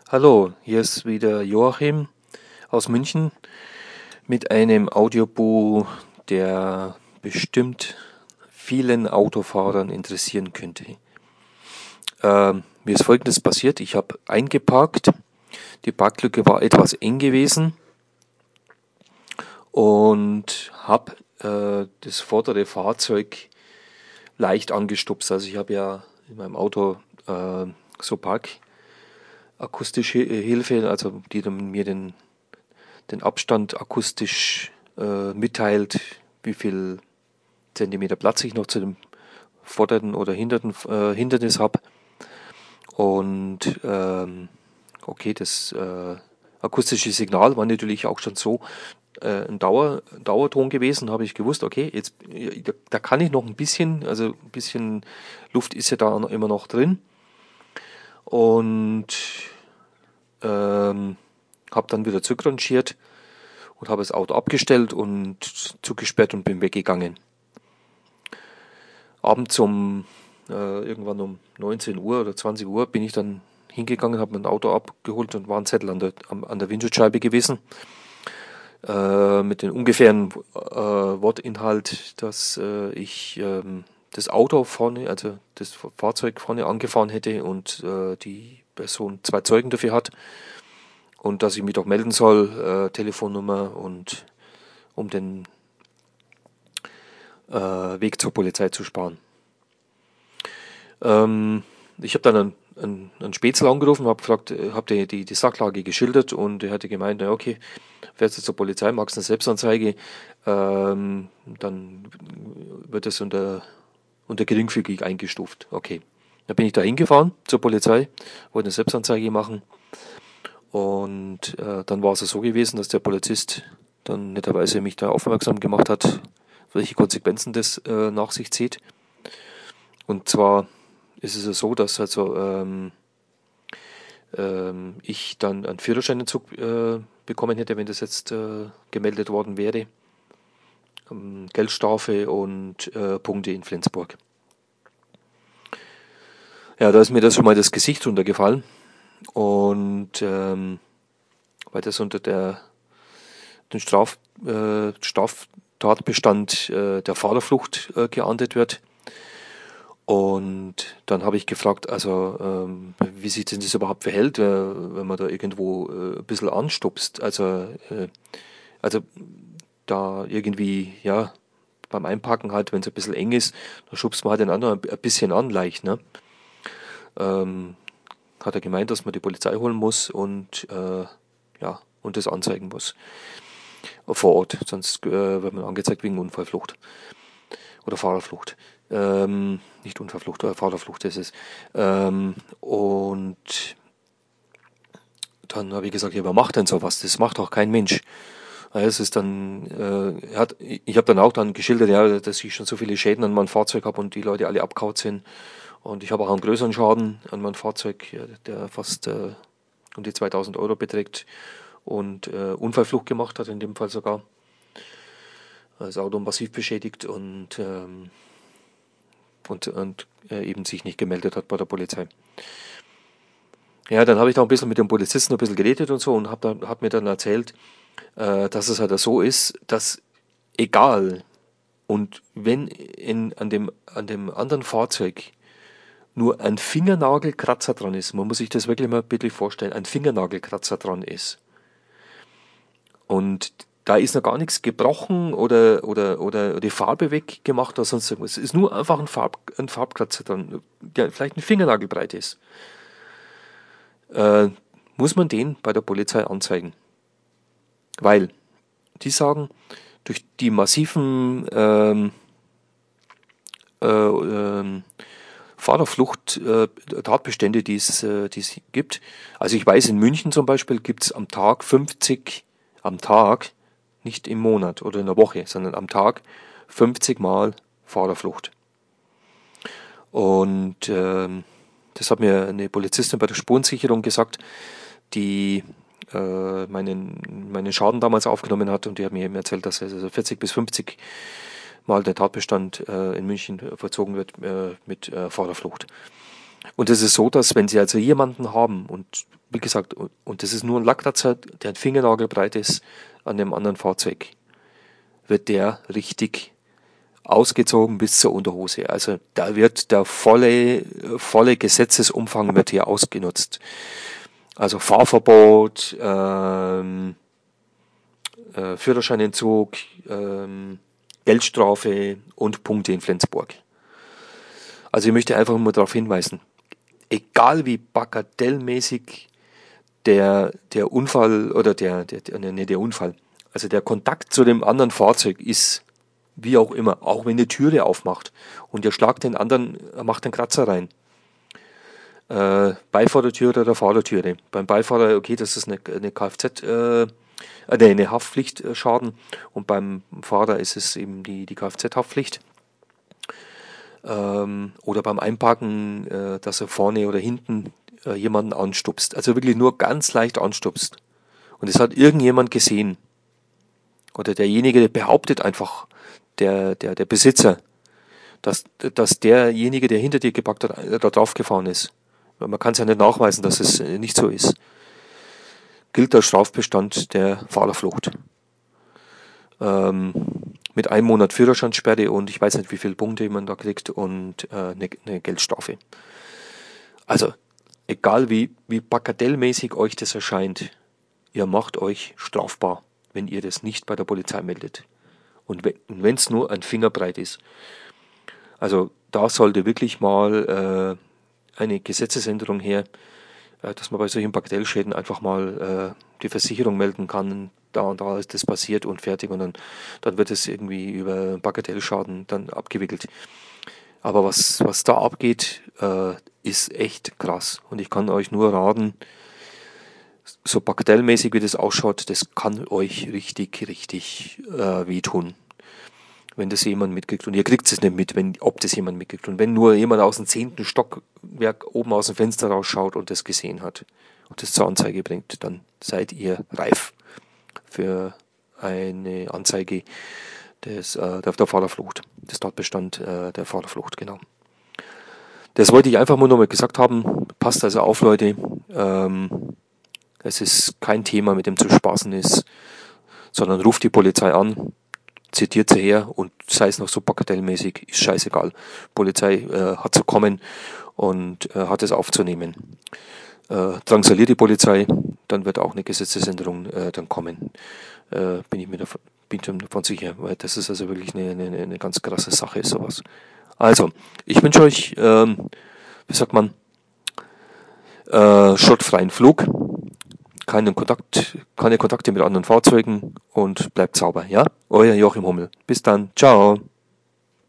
Hallo, hier ist wieder Joachim aus München mit einem Audiobuch, der bestimmt vielen Autofahrern interessieren könnte. Mir ist Folgendes passiert: Ich habe eingeparkt, die Parklücke war etwas eng gewesen und habe das vordere Fahrzeug leicht angestupst. Also ich habe ja in meinem Auto so parkakustische Hilfe, also die dann mir den Abstand akustisch mitteilt, wie viel Zentimeter Platz ich noch zu dem vorderen oder Hindernis habe. Und okay, das akustische Signal war natürlich auch schon so ein Dauerton gewesen. Habe ich gewusst, okay, jetzt da kann ich noch ein bisschen, also ein bisschen Luft ist ja da immer noch drin. Und habe dann wieder zurückrangiert und habe das Auto abgestellt und zugesperrt und bin weggegangen. Abends irgendwann um 19 Uhr oder 20 Uhr bin ich dann hingegangen, habe mein Auto abgeholt und war ein Zettel an der Windschutzscheibe gewesen mit dem ungefähren Wortinhalt, dass ich das Auto vorne, also das Fahrzeug vorne angefahren hätte und die Person 2 Zeugen dafür hat und dass ich mich doch melden soll, Telefonnummer, und um den Weg zur Polizei zu sparen. Ich habe dann einen Spätzl angerufen, habe gefragt, habe die Sachlage geschildert und er hatte gemeint, na okay, fährst du zur Polizei, machst eine Selbstanzeige, dann wird das unter geringfügig eingestuft. Okay. Da bin ich da hingefahren zur Polizei, wollte eine Selbstanzeige machen und dann war es so gewesen, dass der Polizist dann netterweise mich da aufmerksam gemacht hat, welche Konsequenzen das nach sich zieht. Und zwar ist es ja so, dass ich dann einen Führerscheinentzug bekommen hätte, wenn das jetzt gemeldet worden wäre. Geldstrafe und Punkte in Flensburg. Ja, da ist mir das schon mal das Gesicht runtergefallen. Und weil das unter den Straftatbestand der Fahrerflucht geahndet wird. Und dann habe ich gefragt, also wie sich denn das überhaupt verhält, wenn man da irgendwo ein bisschen anstupst. Also da irgendwie, ja, beim Einparken halt, wenn es ein bisschen eng ist, da schubst man halt den anderen ein bisschen an, leicht, ne? Hat er gemeint, dass man die Polizei holen muss und ja, und das anzeigen muss vor Ort, sonst wird man angezeigt wegen Unfallflucht oder Fahrerflucht. Nicht Unfallflucht, Fahrerflucht ist es. Und dann habe ich gesagt, ja, wer macht denn sowas? Das macht doch kein Mensch. Es ist dann, ich habe dann auch dann geschildert, ja, dass ich schon so viele Schäden an meinem Fahrzeug habe und die Leute alle abgehauen sind. Und ich habe auch einen größeren Schaden an meinem Fahrzeug, der fast um die 2000 Euro beträgt und Unfallflucht gemacht hat, in dem Fall sogar. Das Auto massiv beschädigt und eben sich nicht gemeldet hat bei der Polizei. Ja, dann habe ich da ein bisschen mit dem Polizisten ein bisschen geredet und so und hat mir dann erzählt, dass es halt so ist, dass egal und wenn an dem anderen Fahrzeug nur ein Fingernagelkratzer dran ist, man muss sich das wirklich mal bitte vorstellen, ein Fingernagelkratzer dran ist und da ist noch gar nichts gebrochen oder die Farbe weggemacht oder sonst irgendwas. Es ist nur einfach ein Farbkratzer dran, der vielleicht ein Fingernagel breit ist. Muss man den bei der Polizei anzeigen. Weil die sagen, durch die massiven Fahrerflucht-Tatbestände, die es gibt. Also ich weiß, in München zum Beispiel gibt es am Tag 50, am Tag, nicht im Monat oder in der Woche, sondern am Tag 50 Mal Fahrerflucht. Und das hat mir eine Polizistin bei der Spurensicherung gesagt, die meinen Schaden damals aufgenommen hat, und die hat mir eben erzählt, dass also 40 bis 50 Mal der Tatbestand in München vollzogen wird mit Fahrerflucht. Und es ist so, dass wenn Sie also jemanden haben und wie gesagt, und das ist nur ein Lackkratzer, der ein Fingernagel breit ist an dem anderen Fahrzeug, wird der richtig ausgezogen bis zur Unterhose. Also da wird der volle Gesetzesumfang wird hier ausgenutzt. Also Fahrverbot, Führerscheinentzug, Geldstrafe und Punkte in Flensburg. Also ich möchte einfach nur darauf hinweisen, egal wie bagatellmäßig der Unfall oder der Unfall, also der Kontakt zu dem anderen Fahrzeug ist, wie auch immer, auch wenn die Türe aufmacht und ihr schlagt den anderen, macht einen Kratzer rein. Beifahrertüre oder Fahrertüre. Beim Beifahrer, okay, das ist eine Kfz, eine Haftpflichtschaden und beim Fahrer ist es eben die Kfz-Haftpflicht. Oder beim Einparken, dass er vorne oder hinten jemanden anstupst. Also wirklich nur ganz leicht anstupst. Und es hat irgendjemand gesehen. Oder derjenige, der behauptet einfach, der Besitzer, dass derjenige, der hinter dir gepackt hat, da drauf gefahren ist. Man kann es ja nicht nachweisen, dass es nicht so ist. Gilt der Strafbestand der Fahrerflucht. Mit 1 Monat Führerscheinsperre und ich weiß nicht, wie viele Punkte man da kriegt und eine Geldstrafe. Also, egal wie bagatellmäßig euch das erscheint, ihr macht euch strafbar, wenn ihr das nicht bei der Polizei meldet. Und wenn es nur ein Fingerbreit ist. Also, da sollte wirklich mal eine Gesetzesänderung her, dass man bei solchen Bagatellschäden einfach mal die Versicherung melden kann, da und da ist das passiert und fertig und dann wird es irgendwie über Bagatellschaden dann abgewickelt. Aber was da abgeht, ist echt krass. Und ich kann euch nur raten, so bagatellmäßig wie das ausschaut, das kann euch richtig wehtun, wenn das jemand mitkriegt. Und ihr kriegt es nicht mit, ob das jemand mitkriegt. Und wenn nur jemand aus dem 10. Stockwerk oben aus dem Fenster rausschaut und das gesehen hat und das zur Anzeige bringt, dann seid ihr reif für eine Anzeige der Fahrerflucht, des Tatbestand der Fahrerflucht, genau. Das wollte ich einfach nur nochmal gesagt haben. Passt also auf, Leute. Es ist kein Thema, mit dem zu spaßen ist, sondern ruft die Polizei an, zitiert sie her und sei es noch so bagatellmäßig, ist scheißegal. Polizei hat zu kommen und hat es aufzunehmen. Drangsaliert die Polizei, dann wird auch eine Gesetzesänderung dann kommen. Bin ich mir davon sicher, weil das ist also wirklich eine ganz krasse Sache, ist sowas. Also, ich wünsche euch, wie sagt man, schrottfreien Flug, keine Kontakte mit anderen Fahrzeugen und bleibt sauber, ja? Euer Joachim Hummel. Bis dann, ciao.